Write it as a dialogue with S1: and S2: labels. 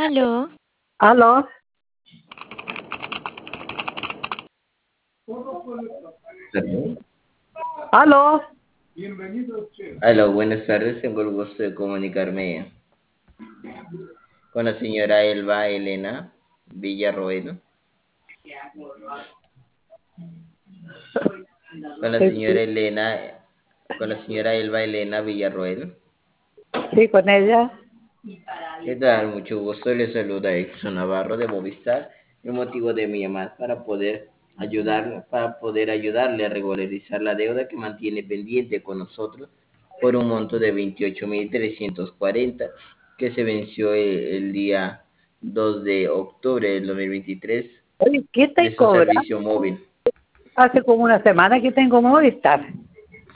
S1: Aló,
S2: ¿Aló?
S3: Perdón.
S2: ¿Aló?
S3: Aló, buenas tardes. Tengo el gusto de comunicarme con la señora Elba Elena Villarroel. Con la señora Elena, con la señora Elba Elena Villarroel.
S2: Sí, con ella.
S3: ¿Qué tal? Mucho gusto. Le saluda Exxon Navarro de Movistar. El motivo de mi llamada es para poder ayudarle a regularizar la deuda que mantiene pendiente con nosotros por un monto de 28.340 que se venció el día 2 de octubre del 2023
S2: Oye, ¿qué
S3: de
S2: estáis
S3: su
S2: cobrando?
S3: servicio móvil.
S2: Hace como una semana que tengo Movistar.